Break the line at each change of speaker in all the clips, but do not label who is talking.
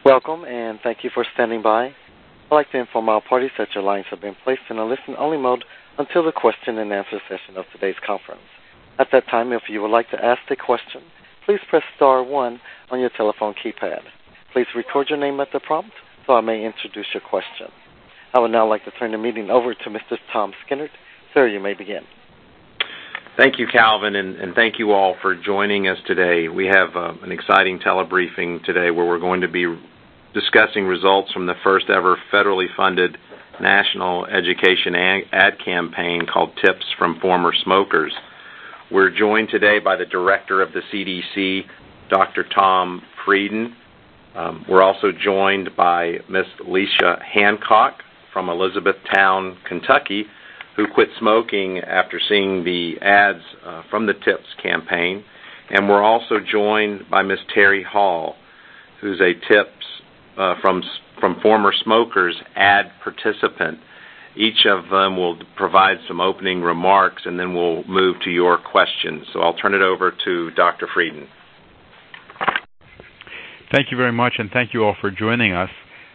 Welcome, and thank you for standing by. I'd like to inform all parties that your lines have been placed in a listen-only mode until the question-and-answer session of today's conference. At that time, if you would like to ask a question, please press star 1 on your telephone keypad. Please record your name at the prompt so I may introduce your question. I would now like to turn the meeting over to Mr. Tom Skinnert. Sir, you may begin.
Thank you, Calvin, and thank you all for joining us today. We have an exciting telebriefing today where we're going to be discussing results from the first ever federally funded national education ad campaign called Tips from Former Smokers. We're joined today by the director of the CDC, Dr. Tom Frieden. We're also joined by Ms. Alicia Hancock from Elizabethtown, Kentucky, who quit smoking after seeing the ads from the Tips campaign. And we're also joined by Ms. Terry Hall, who's a Tips from Former Smokers ad participant. Each of them will provide some opening remarks, and then we'll move to your questions. So I'll turn it over to Dr. Frieden.
Thank you very much, and thank you all for joining us.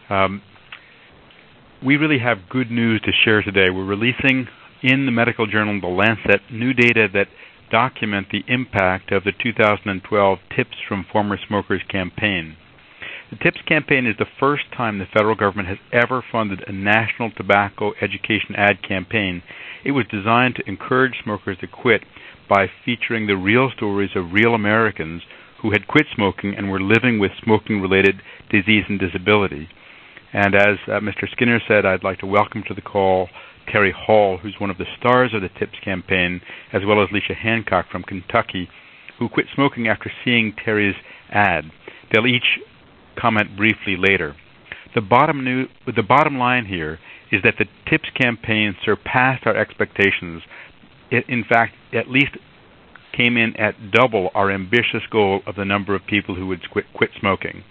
We really have good news to share today. We're releasing in the medical journal The Lancet new data that document the impact of the 2012 Tips from Former Smokers campaign. The Tips campaign is the first time the federal government has ever funded a national tobacco education ad campaign. It was designed to encourage smokers to quit by featuring the real stories of real Americans who had quit smoking and were living with smoking-related disease and disability. And as Mr. Skinner said, I'd like to welcome to the call Terry Hall, who's one of the stars of the Tips campaign, as well as Alicia Hancock from Kentucky, who quit smoking after seeing Terry's ad. They'll each comment briefly later. The bottom line here is that the Tips campaign surpassed our expectations. It, in fact, at least came in at double our ambitious goal of the number of people who would quit smoking.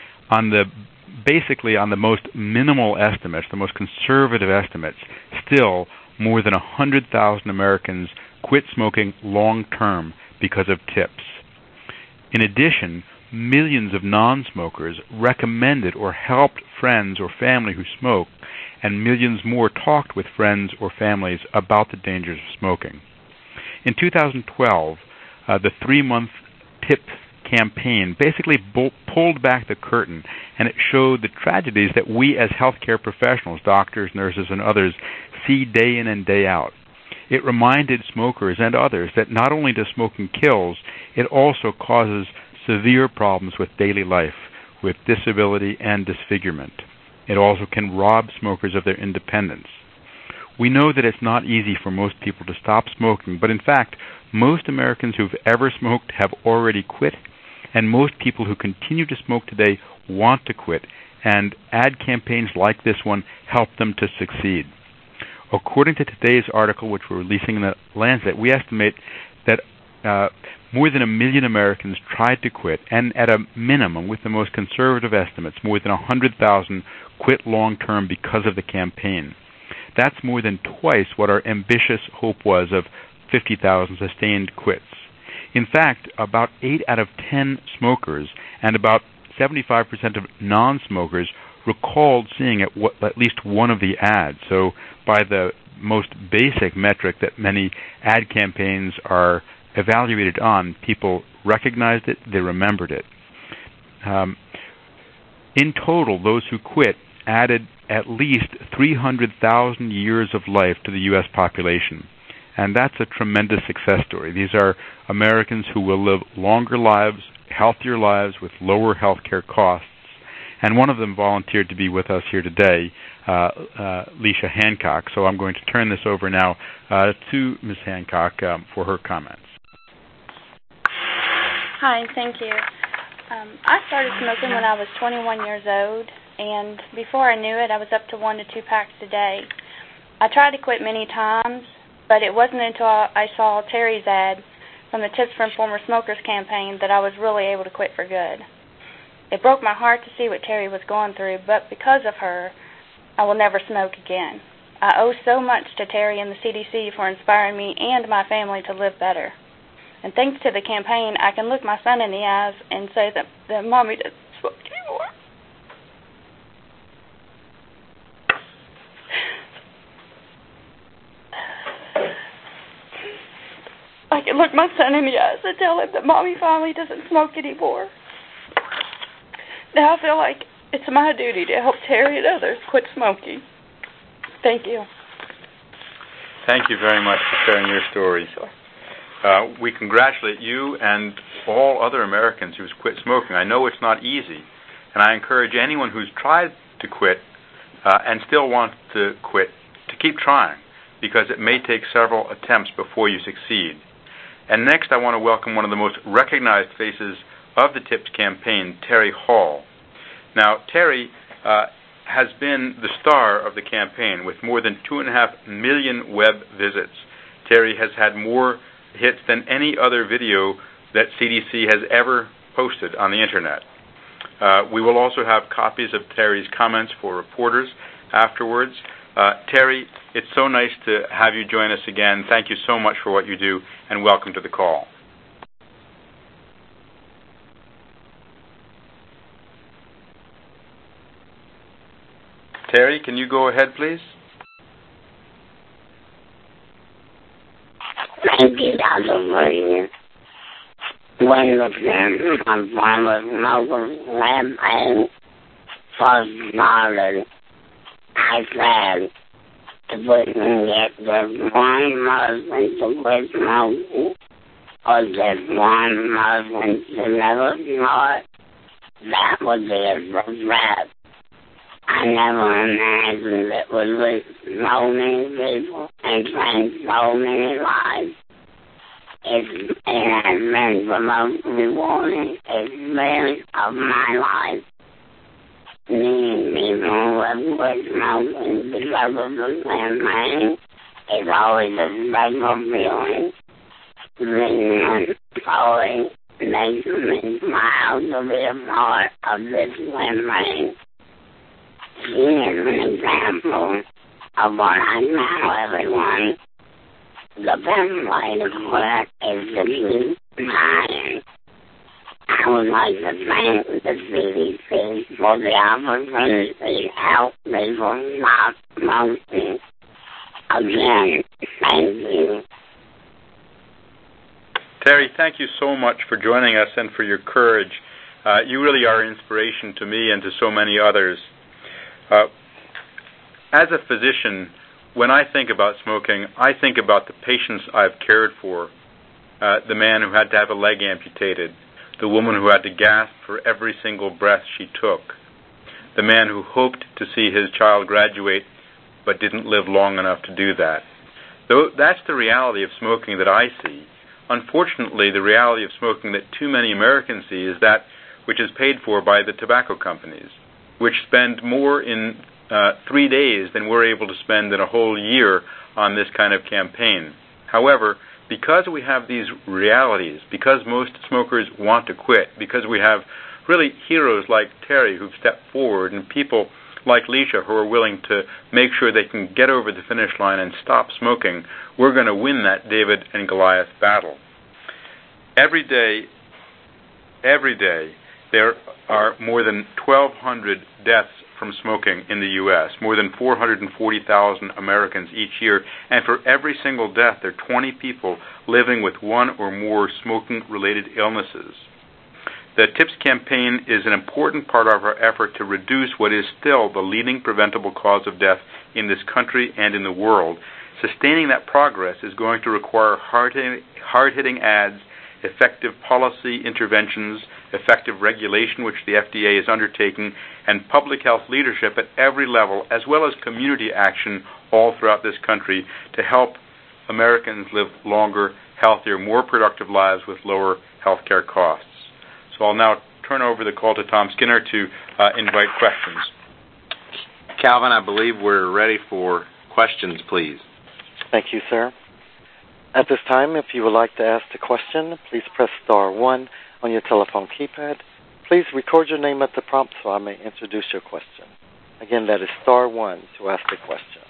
Basically, on the most minimal estimates, the most conservative estimates, still more than 100,000 Americans quit smoking long-term because of Tips. In addition, millions of non-smokers recommended or helped friends or family who smoke, and millions more talked with friends or families about the dangers of smoking. In 2012, the 3-month Tips campaign basically pulled back the curtain, and it showed the tragedies that we as healthcare professionals, doctors, nurses, and others, see day in and day out. It reminded smokers and others that not only does smoking kill, it also causes severe problems with daily life, with disability and disfigurement. It also can rob smokers of their independence. We know that it's not easy for most people to stop smoking, but in fact, most Americans who've ever smoked have already quit, and most people who continue to smoke today want to quit, and ad campaigns like this one help them to succeed. According to today's article, which we're releasing in the Lancet, we estimate that more than 1 million Americans tried to quit, and at a minimum, with the most conservative estimates, more than 100,000 quit long-term because of the campaign. That's more than twice what our ambitious hope was of 50,000 sustained quits. In fact, about 8 out of 10 smokers and about 75% of non-smokers recalled seeing at least one of the ads. So by the most basic metric that many ad campaigns are evaluated on, people recognized it, they remembered it. In total, those who quit added at least 300,000 years of life to the U.S. population. And that's a tremendous success story. These are Americans who will live longer lives, healthier lives with lower health care costs. And one of them volunteered to be with us here today, Alicia Hancock. So I'm going to turn this over now to Ms. Hancock for her comments.
Hi, thank you. I started smoking when I was 21 years old, and before I knew it, I was up to 1 to 2 packs a day. I tried to quit many times, but it wasn't until I saw Terry's ad from the Tips from Former Smokers campaign that I was really able to quit for good. It broke my heart to see what Terry was going through, but because of her, I will never smoke again. I owe so much to Terry and the CDC for inspiring me and my family to live better. And thanks to the campaign, I can look my son in the eyes and say that Mommy doesn't smoke anymore. can look my son in the eyes and tell him that Mommy finally doesn't smoke anymore. Now I feel like it's my duty to help Terry and others quit smoking. Thank you.
Thank you very much for sharing your story.
Sure.
We congratulate you and all other Americans who've quit smoking. I know it's not easy, and I encourage anyone who's tried to quit and still wants to quit to keep trying, because it may take several attempts before you succeed. And next, I want to welcome one of the most recognized faces of the TIPS campaign, Terry Hall. Now, Terry has been the star of the campaign with more than 2.5 million web visits. Terry has had more hits than any other video that CDC has ever posted on the Internet. We will also have copies of Terry's comments for reporters afterwards. Terry, it's so nice to have you join us again. Thank you so much for what you do, and welcome to the call. Terry, can you go ahead, please?
Thank you, Dr. Williams. When the parents of Farmers Local campaign first started, I said, if we can get just one person to quit smoking, or just one person to never smoke, that would be a success. I never imagined it would reach so many people and change so many lives. It has been the most rewarding experience of my life. Meeting people who have quit smoking because of the campaign is always a special feeling. Reading and going makes me smile to be a part of this campaign. He is an example of what I tell everyone. The best way to quit is to keep trying. I would like to thank the CDC for the opportunity to help people stop smoking. Again, thank you.
Terry, thank you so much for joining us and for your courage. You really are an inspiration to me and to so many others. As a physician, when I think about smoking, I think about the patients I've cared for, the man who had to have a leg amputated, the woman who had to gasp for every single breath she took, the man who hoped to see his child graduate but didn't live long enough to do that. Though that's the reality of smoking that I see. Unfortunately, the reality of smoking that too many Americans see is that which is paid for by the tobacco companies, which spend more in 3 days than we're able to spend in a whole year on this kind of campaign. However, because we have these realities, because most smokers want to quit, because we have really heroes like Terry who've stepped forward and people like Leisha who are willing to make sure they can get over the finish line and stop smoking, we're going to win that David and Goliath battle. Every day, there are more than 1,200 deaths from smoking in the U.S., more than 440,000 Americans each year, and for every single death, there are 20 people living with one or more smoking-related illnesses. The TIPS campaign is an important part of our effort to reduce what is still the leading preventable cause of death in this country and in the world. Sustaining that progress is going to require hard-hitting ads, effective policy interventions, effective regulation, which the FDA is undertaking, and public health leadership at every level, as well as community action all throughout this country to help Americans live longer, healthier, more productive lives with lower health care costs. So I'll now turn over the call to Tom Skinner to invite questions.
Calvin, I believe we're ready for questions, please.
Thank you, sir. At this time, if you would like to ask a question, please press star 1 on your telephone keypad. Please record your name at the prompt so I may introduce your question. Again, that is star 1 to ask a question.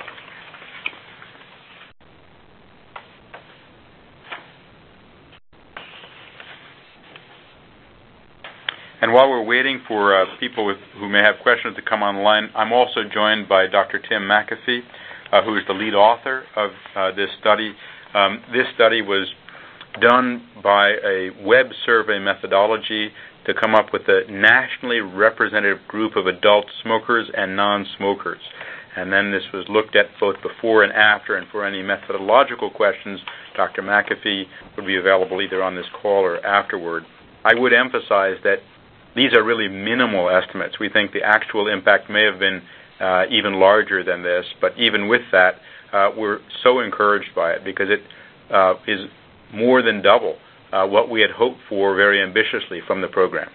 And while we're waiting for people who may have questions to come online, I'm also joined by Dr. Tim McAfee, who is the lead author of this study. This study was done by a web survey methodology to come up with a nationally representative group of adult smokers and non-smokers. And then this was looked at both before and after, and for any methodological questions, Dr. McAfee would be available either on this call or afterward. I would emphasize that these are really minimal estimates. We think the actual impact may have been even larger than this, but even with that, we're so encouraged by it because it is more than double what we had hoped for very ambitiously from the program.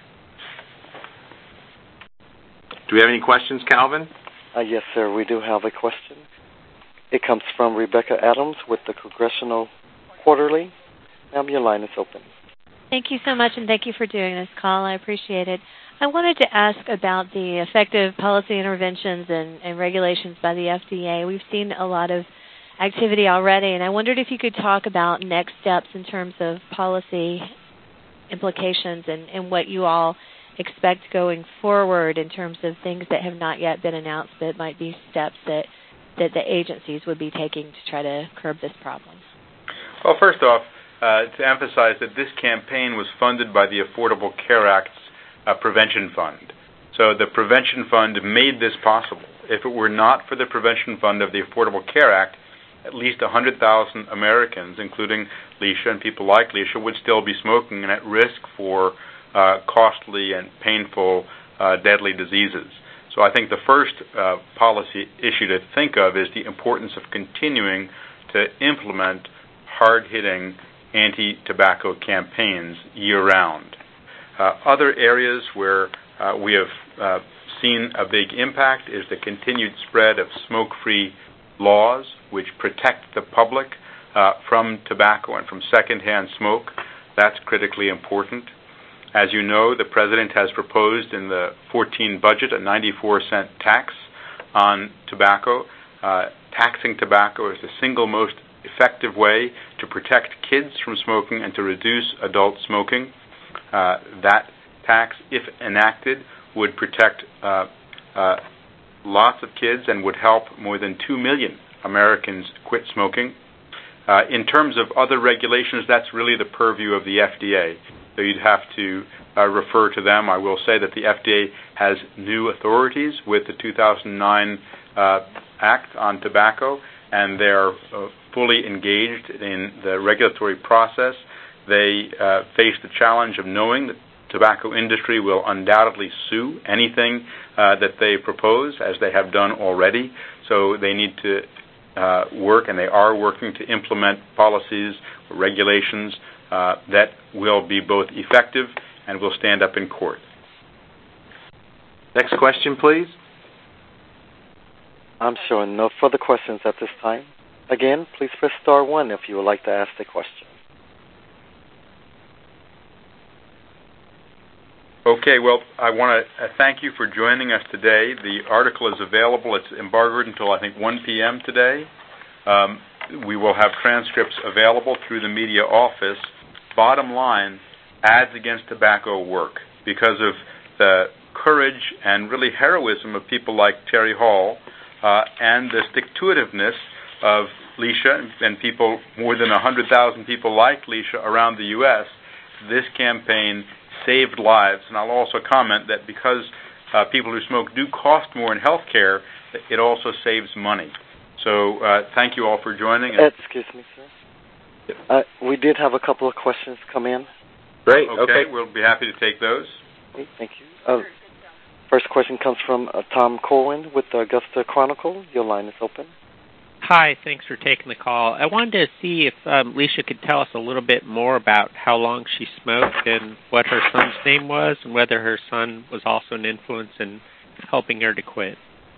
Do we have any questions, Calvin?
Yes, sir. We do have a question. It comes from Rebecca Adams with the Congressional Quarterly. Ma'am, your line is open.
Thank you so much, and thank you for doing this call. I appreciate it. I wanted to ask about the effective policy interventions and regulations by the FDA. We've seen a lot of activity already, and I wondered if you could talk about next steps in terms of policy implications and what you all expect going forward in terms of things that have not yet been announced that might be steps that the agencies would be taking to try to curb this problem.
Well, first off, to emphasize that this campaign was funded by the Affordable Care Act's Prevention Fund. So the Prevention Fund made this possible. If it were not for the Prevention Fund of the Affordable Care Act, at least 100,000 Americans, including Leisha and people like Leisha, would still be smoking and at risk for costly and painful, deadly diseases. So I think the first policy issue to think of is the importance of continuing to implement hard-hitting anti-tobacco campaigns year-round. Other areas where we have seen a big impact is the continued spread of smoke-free laws which protect the public from tobacco and from secondhand smoke. That's critically important. As you know, the President has proposed in the 2014 budget a 94-cent tax on tobacco. Taxing tobacco is the single most effective way to protect kids from smoking and to reduce adult smoking. That tax, if enacted, would protect lots of kids and would help more than 2 million Americans quit smoking. In terms of other regulations, that's really the purview of the FDA. So you'd have to refer to them. I will say that the FDA has new authorities with the 2009 Act on Tobacco, and they're fully engaged in the regulatory process. They face the challenge of knowing that the tobacco industry will undoubtedly sue anything that they propose, as they have done already. So they need to work, and they are working to implement policies, regulations that will be both effective and will stand up in court.
Next question, please.
I'm showing no further questions at this time. Again, please press star 1 if you would like to ask a question.
Okay, well, I want to thank you for joining us today. The article is available. It's embargoed until, I think, 1 p.m. today. We will have transcripts available through the media office. Bottom line, ads against tobacco work because of the courage and really heroism of people like Terry Hall and the stick-to-itiveness of Leisha and people, more than 100,000 people like Leisha around the U.S. This campaign saved lives. And I'll also comment that because people who smoke do cost more in health care, it also saves money. So thank you all for joining.
Excuse me, sir. We did have a couple of questions come in.
Great.
Okay. We'll be happy to take those.
Okay, thank you. First question comes from Tom Corwin with the Augusta Chronicle. Your line is open.
Hi, thanks for taking the call. I wanted to see if Leisha could tell us a little bit more about how long she smoked and what her son's name was and whether her son was also an influence in helping her to quit.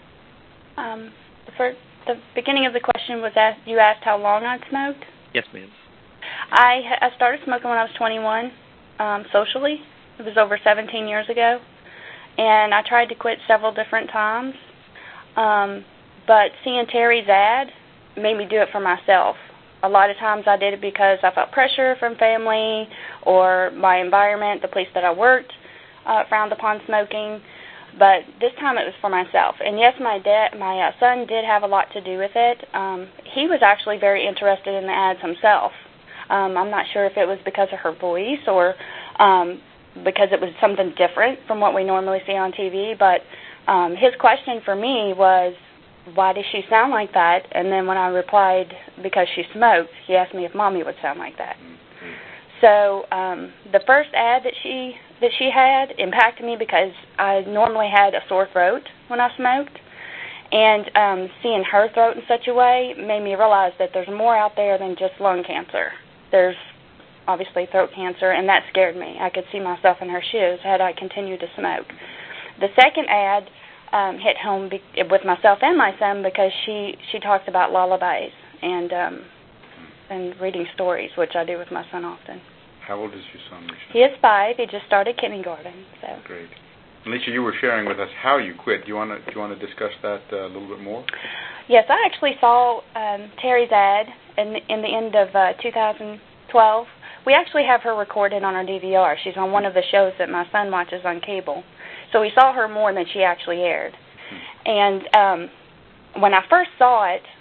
The beginning of the question was you asked how long I'd smoked?
Yes, ma'am.
I started smoking when I was 21, socially. It was over 17 years ago. And I tried to quit several different times. But seeing Terry's ad made me do it for myself. A lot of times I did it because I felt pressure from family or my environment, the place that I worked, frowned upon smoking. But this time it was for myself. And yes, my son did have a lot to do with it. He was actually very interested in the ads himself. I'm not sure if it was because of her voice or because it was something different from what we normally see on TV, but his question for me was, why does she sound like that? And then when I replied, because she smoked, he asked me if Mommy would sound like that. So the first ad that she had impacted me because I normally had a sore throat when I smoked, and seeing her throat in such a way made me realize that there's more out there than just lung cancer. There's obviously throat cancer, and that scared me. I could see myself in her shoes had I continued to smoke. The second ad hit home with myself and my son because she talks about lullabies and reading stories, which I do with my son often.
How old is your son, Alicia?
He is 5. He just started kindergarten. So.
Great. Alicia, you were sharing with us how you quit. Do you want to discuss that a little bit more?
Yes, I actually saw Terry's ad in the end of 2012. We actually have her recorded on our DVR. She's on one of the shows that my son watches on cable. So we saw her more than she actually aired. And when I first saw it,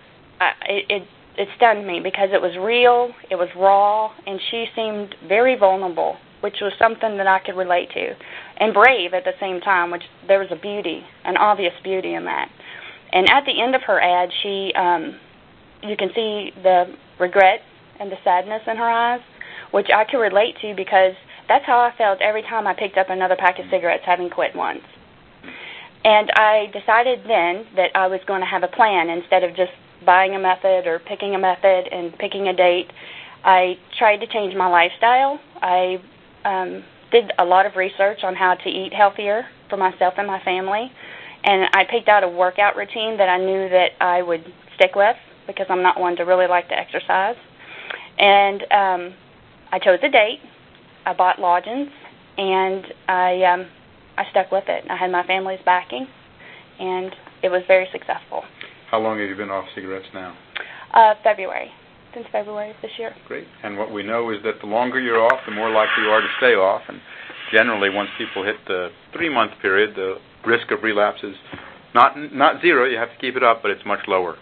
it stunned me because it was real, it was raw, and she seemed very vulnerable, which was something that I could relate to, and brave at the same time, which there was a beauty, an obvious beauty in that. And at the end of her ad, you can see the regret and the sadness in her eyes, which I could relate to because that's how I felt every time I picked up another pack of cigarettes, having quit once. And I decided then that I was going to have a plan instead of just buying a method or picking a method and picking a date. I tried to change my lifestyle. I did a lot of research on how to eat healthier for myself and my family, and I picked out a workout routine that I knew that I would stick with because I'm not one to really like to exercise. And I chose a date. I bought lodgings, and I stuck with it. I had my family's backing, and it was very successful.
How long have you been off cigarettes now?
February. Since February of this year.
Great. And what we know is that the longer you're off, the more likely you are to stay off. And generally, once people hit the 3-month period, the risk of relapse is not zero. You have to keep it up, but it's much lower.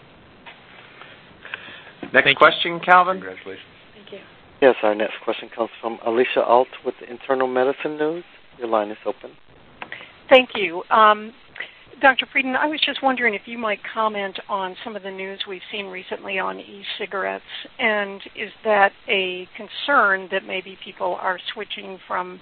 Next question, Calvin.
Congratulations.
Thank you.
Yes, our next question comes from Alicia Alt with the Internal Medicine News. Your line is open.
Thank you. Dr. Frieden, I was just wondering if you might comment on some of the news we've seen recently on e-cigarettes, and is that a concern that maybe people are switching from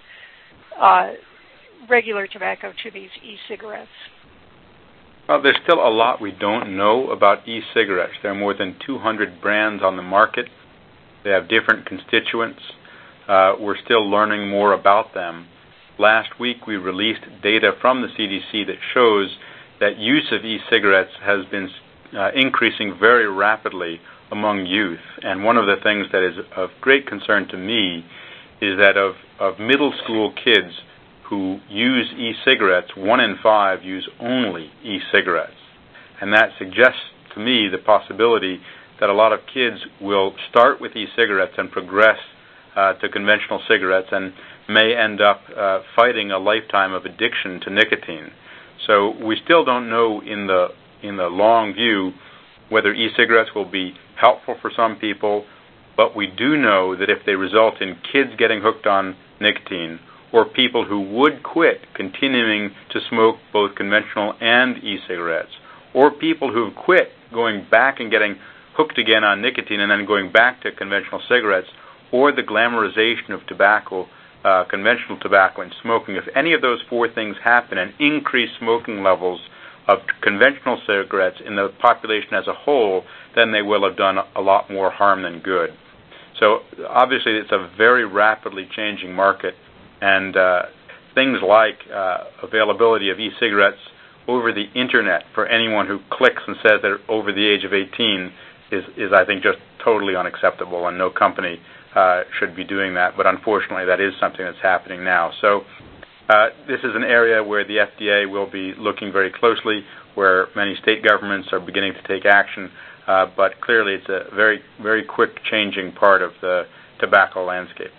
regular tobacco to these e-cigarettes?
Well, there's still a lot we don't know about e-cigarettes. There are more than 200 brands on the market. They have different constituents. We're still learning more about them. Last week, we released data from the CDC that shows that use of e-cigarettes has been increasing very rapidly among youth. And one of the things that is of great concern to me is that of middle school kids who use e-cigarettes, 1 in 5 use only e-cigarettes. And that suggests to me the possibility that a lot of kids will start with e-cigarettes and progress to conventional cigarettes and may end up fighting a lifetime of addiction to nicotine. So we still don't know in the long view whether e-cigarettes will be helpful for some people, but we do know that if they result in kids getting hooked on nicotine or people who would quit continuing to smoke both conventional and e-cigarettes, or people who've quit going back and getting hooked again on nicotine and then going back to conventional cigarettes, or the glamorization of tobacco, conventional tobacco and smoking, if any of those 4 things happen and increase smoking levels of conventional cigarettes in the population as a whole, then they will have done a lot more harm than good. So obviously it's a very rapidly changing market, and things like availability of e-cigarettes over the internet for anyone who clicks and says they're over the age of 18 is I think just totally unacceptable, and no company should be doing that, but unfortunately that is something that's happening now. So this is an area where the FDA will be looking very closely, where many state governments are beginning to take action, but clearly it's a very, very quick changing part of the tobacco landscape.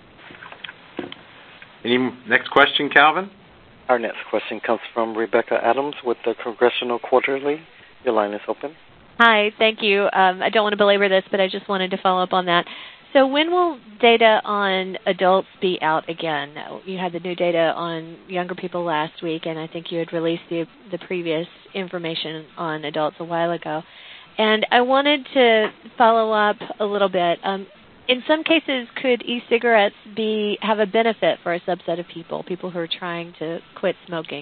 Any next question, Calvin?
Our next question comes from Rebecca Adams with the Congressional Quarterly. Your line is open.
Hi, thank you. I don't want to belabor this, but I just wanted to follow up on that. So when will data on adults be out again? You had the new data on younger people last week, and I think you had released the previous information on adults a while ago. And I wanted to follow up a little bit. In some cases, could e-cigarettes have a benefit for a subset of people who are trying to quit smoking?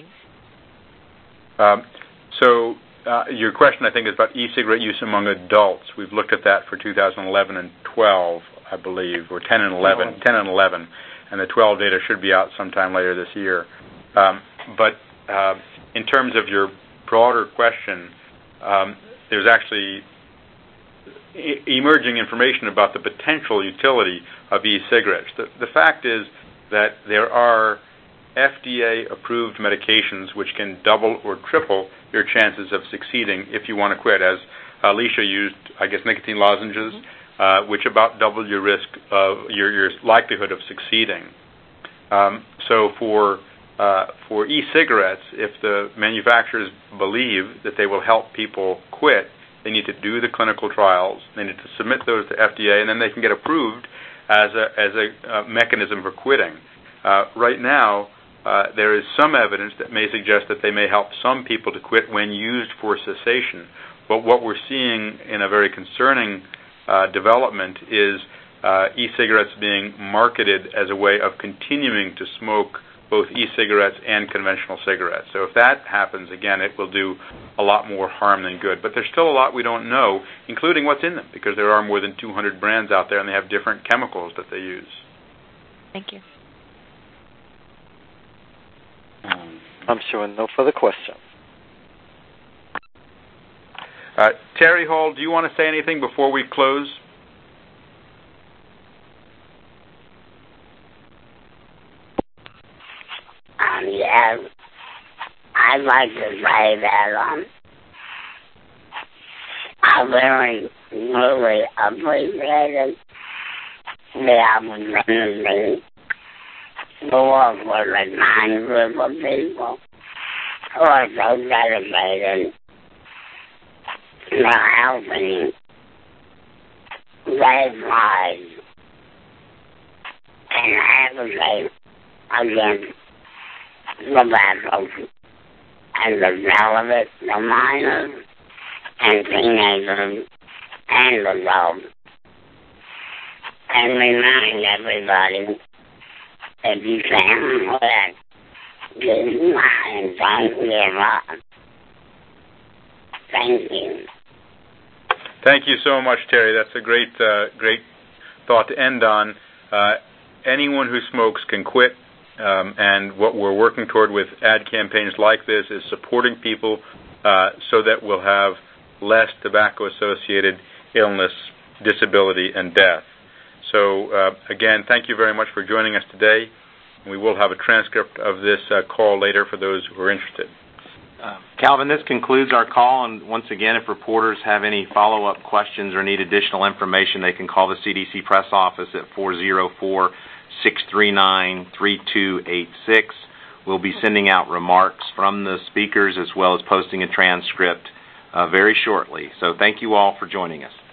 Your question, I think, is about e-cigarette use among adults. We've looked at that for 2011 and 12, I believe, or 10 and 11, and the 12 data should be out sometime later this year. But in terms of your broader question, there's actually emerging information about the potential utility of e-cigarettes. The fact is that there are FDA-approved medications which can double or triple your chances of succeeding if you want to quit, as Alicia used, I guess, nicotine lozenges, which about double your risk of your likelihood of succeeding. So for e-cigarettes, if the manufacturers believe that they will help people quit, they need to do the clinical trials. They need to submit those to FDA, and then they can get approved as a mechanism for quitting. Right now, there is some evidence that may suggest that they may help some people to quit when used for cessation. But what we're seeing in a very concerning development is e-cigarettes being marketed as a way of continuing to smoke both e-cigarettes and conventional cigarettes. So if that happens, again, it will do a lot more harm than good. But there's still a lot we don't know, including what's in them, because there are more than 200 brands out there, and they have different chemicals that they use.
Thank you.
I'm showing no further questions.
Terry Hall, do you want to say anything before we close?
Yeah, I'd like to say that I really, really appreciated the opportunity to work with a kind group of people who are so dedicated to helping save lives and advocate against tobacco and the relevant, the minors and teenagers and adults, and remind everybody, if you can quit, do not and don't give up. Thank you.
Thank you so much, Terry. That's a great thought to end on. Anyone who smokes can quit. And what we're working toward with ad campaigns like this is supporting people so that we'll have less tobacco-associated illness, disability, and death. So, again, thank you very much for joining us today. We will have a transcript of this call later for those who are interested.
Calvin, this concludes our call, and once again, if reporters have any follow-up questions or need additional information, they can call the CDC press office at 404-639-3286. We'll be sending out remarks from the speakers as well as posting a transcript very shortly. So thank you all for joining us.